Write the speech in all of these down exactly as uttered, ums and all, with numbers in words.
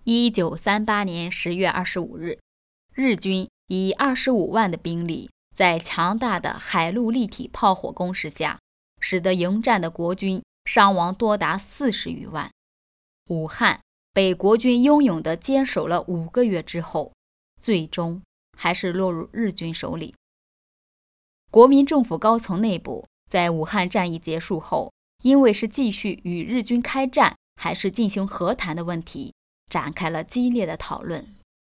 一九三八年十月二十五日，日军以二十五万的兵力，在强大的海陆立体炮火攻势下，使得迎战的国军伤亡多达四十余万。武汉被国军英勇地坚守了五个月之后，最终还是落入日军手里。国民政府高层内部在武汉战役结束后，因为是继续与日军开战还是进行和谈的问题，展开了激烈的讨论。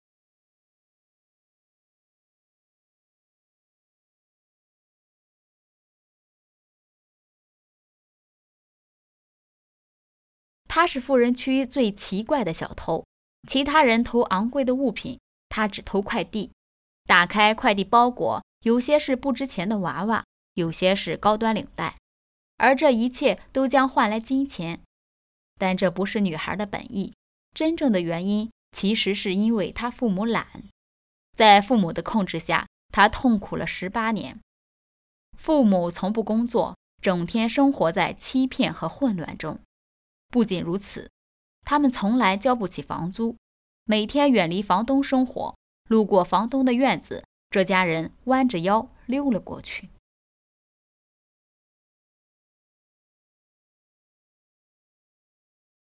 他是富人区最奇怪的小偷，其他人偷昂贵的物品，他只偷快递。打开快递包裹，有些是不值钱的娃娃，有些是高端领带，而这一切都将换来金钱。但这不是女孩的本意，真正的原因其实是因为他父母懒。在父母的控制下，他痛苦了十八年。父母从不工作，整天生活在欺骗和混乱中。不仅如此，他们从来交不起房租，每天远离房东生活，路过房东的院子，这家人弯着腰溜了过去。